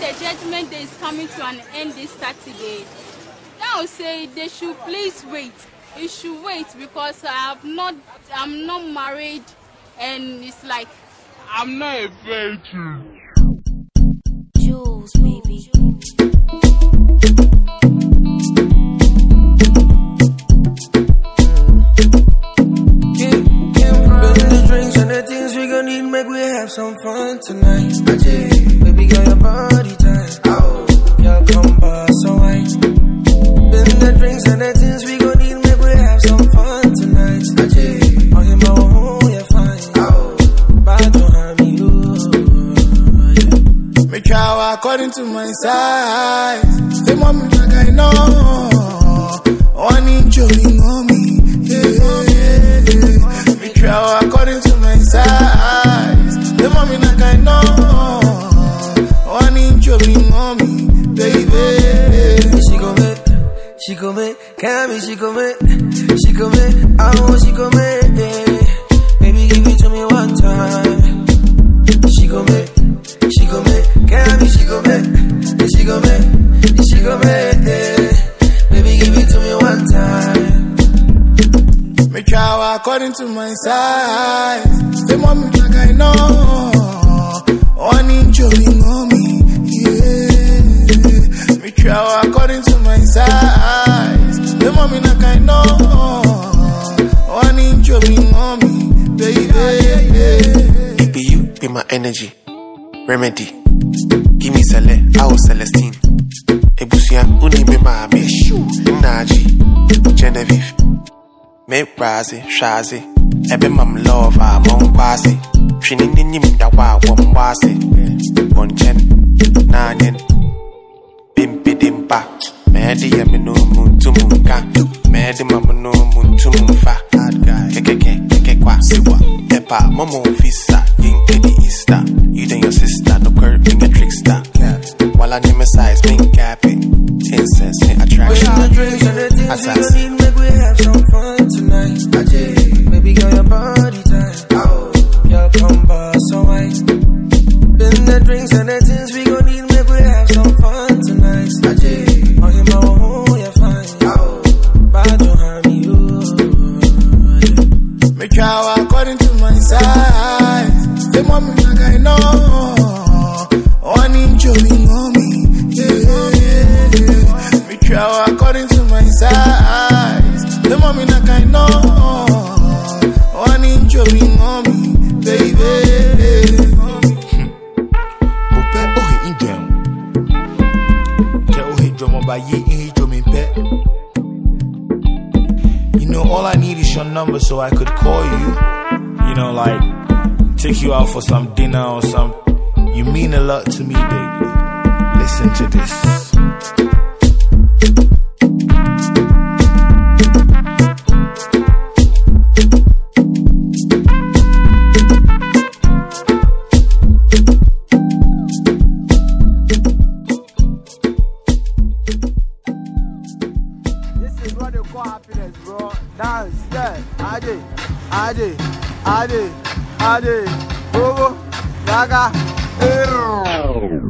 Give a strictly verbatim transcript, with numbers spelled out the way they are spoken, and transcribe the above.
the judgment day is coming to an end this Saturday, I would say they should please wait. You should wait because I have not, I'm not married, and it's like I'm not a virgin. Jules, baby. Make we have some fun tonight. Baby girl, your body tight. Oh, girl, come by so wine. Been the drinks and the things we gon' need. Make we have some fun tonight. On him, oh, you're fine. Oh, bad to harm you. Yeah. Me try according to my size. Say, mommy, like I know. One inch of me on me. Yeah, yeah, yeah. Me try according to my size. The mommy like I know. One inch of me on me, baby. She go me, she go me, can't be she go me, she go me, I want she go me. Baby, give it to me one time. She go me, she go me, can't be she go me, she go me, she go me. Baby, give it to me one time. Me try according to my size. The mommy like I know. One inch of me on me, yeah. Me try according to my size. The mommy like I know. One inch of me on me, baby. It be you, be my energy, remedy. Give me Cele, I was Celestine. Ebusian, uni me my bish. Naji, Genevieve. Me Razi, Shazi. Ebe mam love, I'm on quasi. Trinin in him da wa wom wasi. Bonchen, Nanyan. Bimpi dimpa. Medi yemi no muntu munka. Medi mama no muntu munfa. Keke keke kwa siwa. Epa momo visa. Yinke di Easter. You and your sister, no curve being a trickster. While I name a size, pink cap it. Incest, attraction. Assassin. Make we have some fun tonight. Baby girl, your body tight. Oh, girl, come by so wine. Been the drinks and the things we gon' need. Make we have some fun tonight. On him, oh, you're fine. Oh, bad to harm you. Yeah. Me try according to my size. The mommy like I know. One inch of me on me. Yeah, yeah, yeah. Me try according to my size. The mommy like I know. One inch of me on me, baby. Ope ohe indem. Ke ohe dromo ba ye inhe dromi pe. You know, all I need is your number so I could call you. You know, like take you out for some dinner or some. You mean a lot to me, baby. Listen to this. Happiness, bro. Dance, yeah. Ade, Ade, Ade, Ade, Bobo, Yaga,